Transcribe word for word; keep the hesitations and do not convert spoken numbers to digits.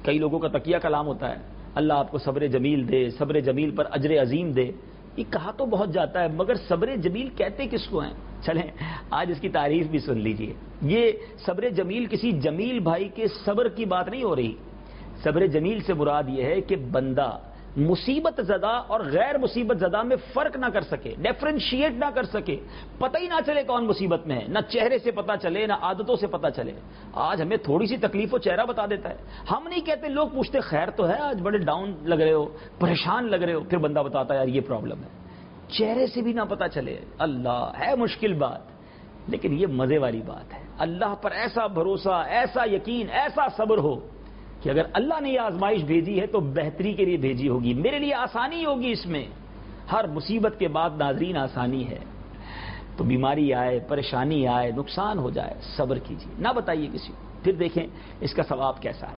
کئی لوگوں کا تقیہ کلام ہوتا ہے اللہ آپ کو صبر جمیل دے، صبر جمیل پر اجر عظیم دے. یہ کہا تو بہت جاتا ہے مگر صبر جمیل کہتے کس کو ہیں؟ چلیں آج اس کی تعریف بھی سن لیجئے. یہ صبر جمیل کسی جمیل بھائی کے صبر کی بات نہیں ہو رہی. صبر جمیل سے مراد یہ ہے کہ بندہ مصیبت زدہ اور غیر مصیبت زدہ میں فرق نہ کر سکے، ڈیفرنشیٹ نہ کر سکے، پتہ ہی نہ چلے کون مصیبت میں ہے، نہ چہرے سے پتہ چلے نہ عادتوں سے پتہ چلے. آج ہمیں تھوڑی سی تکلیف و چہرہ بتا دیتا ہے. ہم نہیں کہتے، لوگ پوچھتے خیر تو ہے، آج بڑے ڈاؤن لگ رہے ہو، پریشان لگ رہے ہو، پھر بندہ بتاتا ہے یار یہ پرابلم ہے. چہرے سے بھی نہ پتہ چلے، اللہ ہے مشکل بات، لیکن یہ مزے والی بات ہے. اللہ پر ایسا بھروسہ، ایسا یقین، ایسا صبر ہو کہ اگر اللہ نے یہ آزمائش بھیجی ہے تو بہتری کے لیے بھیجی ہوگی، میرے لیے آسانی ہوگی. اس میں ہر مصیبت کے بعد ناظرین آسانی ہے. تو بیماری آئے، پریشانی آئے، نقصان ہو جائے، صبر کیجیے، نہ بتائیے کسی کو، پھر دیکھیں اس کا ثواب کیسا ہے.